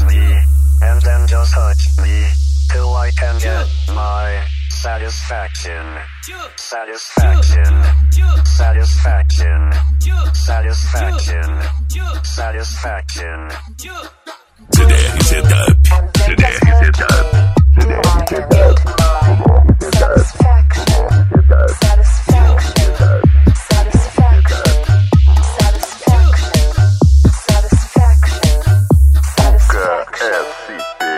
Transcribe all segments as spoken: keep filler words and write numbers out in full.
me, and then just touch me, till I can get my satisfaction. Satisfaction. Satisfaction. Satisfaction. Satisfaction. C D R Setup. C D R Setup. C D R Setup. Satisfaction. Satisfaction. Satisfaction. Satisfaction. Satisfaction.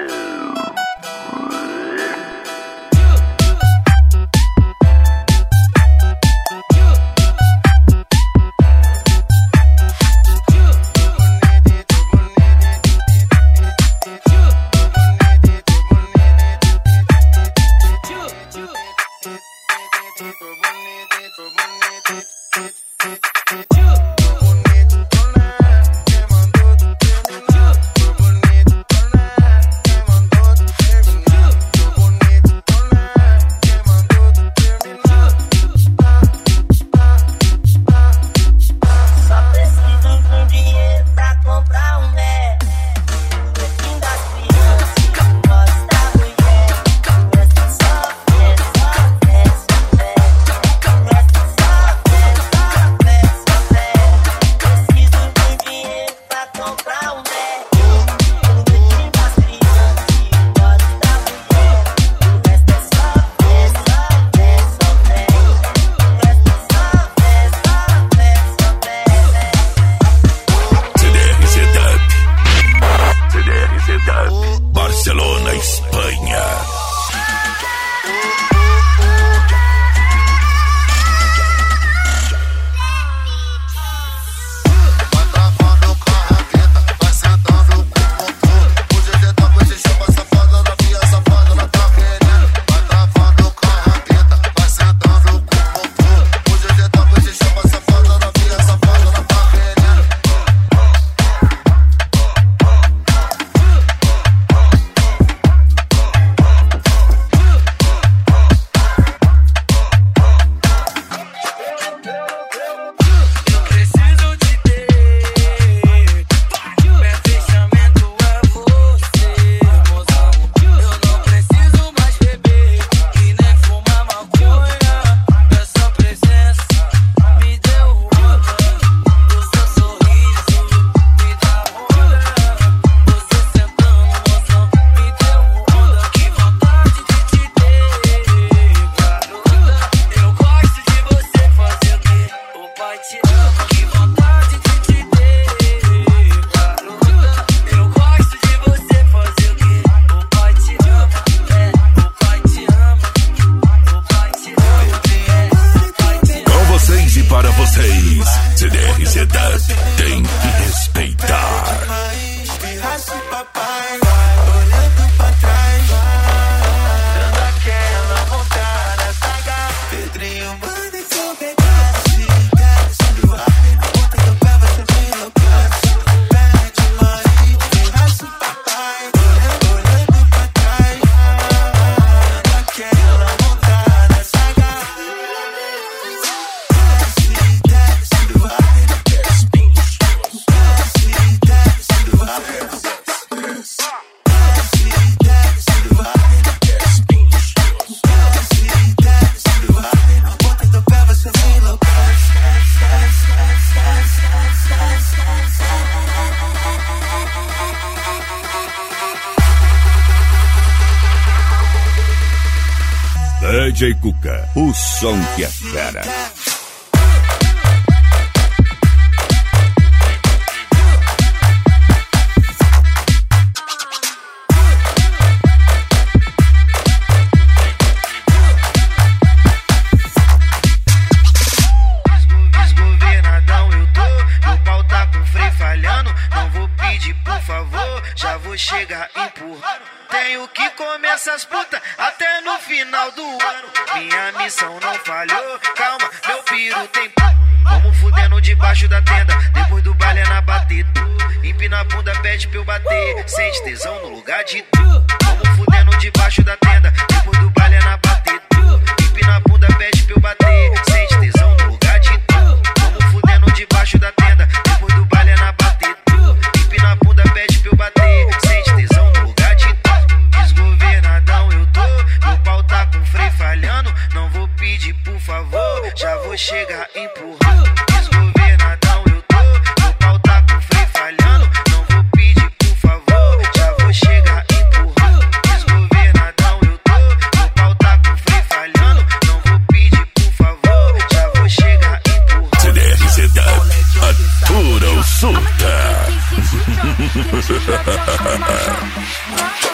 Barcelona, Espanha. C D R Setup tem que respeitar. Pirraça papai, olhando pra trás, dando aquela montada, saga. Pedrinho, manda que eu pegasse, desce, vai, na ponta do pé você me enlouquece. Pede mãe, pirraça papai, olhando pra trás, dando aquela montada, saga. D J Cuca, o som que é fera. Desgovernadão eu tô, meu pau tá com freio falhando. Não vou pedir por favor, já vou chegar empurrando. Tenho que comer essas putas até no final do ano. Minha missão não falhou, calma, meu piro tem p***. Vamos fudendo debaixo da tenda, depois do baile é na batida. Empina a bunda, pede pra eu bater, sente tesão no lugar de tu. Vamos fudendo debaixo da tenda, depois do baile é na batida. Empina a bunda, pede pra eu bater, sente tesão no lugar de tu. Vamos fudendo debaixo da tenda, depois do baile é na batida. Empina a bunda, pede pra eu bater, sente tesão. Ha ha ha ha.